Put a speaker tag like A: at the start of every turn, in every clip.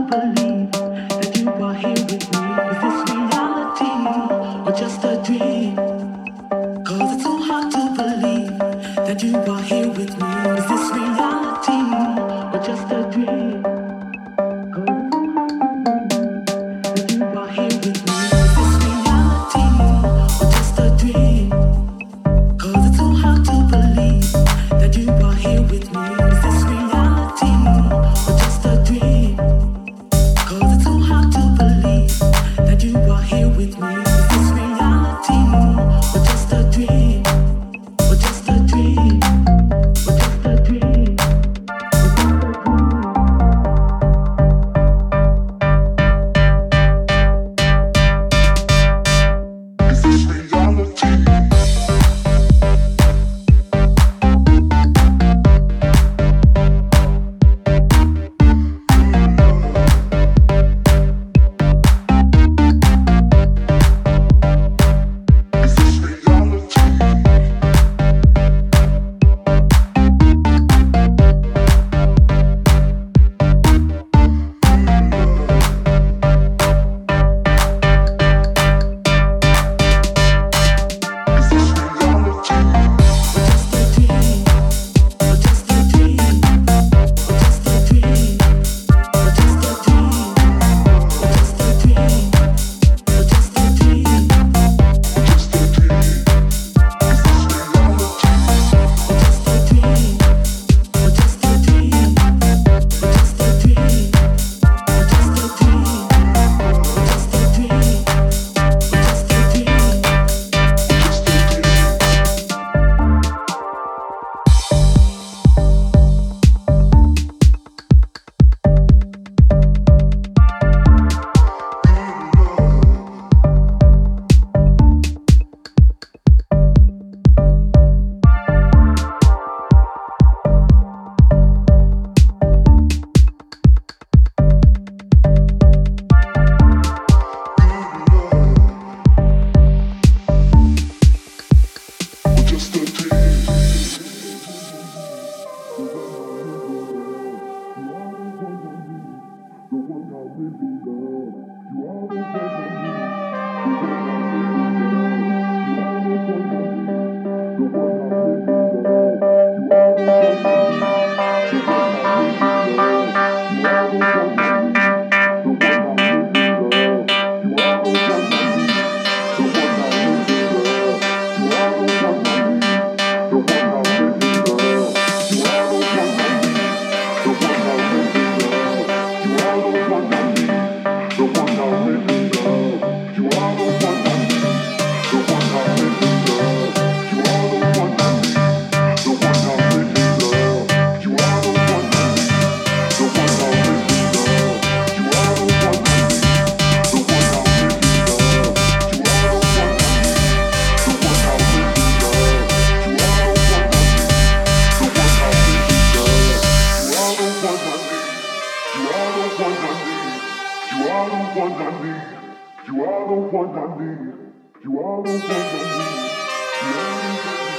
A: believe that you are here with me. Is this reality or just a dream? 'Cause it's so hard to believe that you are here with me. Is this reality or just a dream? 'Cause it's so hard to believe that you are here with me. Is this reality or just a dream? 'Cause it's so hard to believe that you are here with me. Is this reality or just a dream? 'Cause it's so hard to believe that you are here with me. Is this reality or just a dream? Or just a dream? Or just a dream? Is this reality?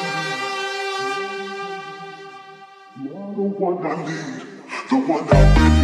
A: The one I need, the one I need.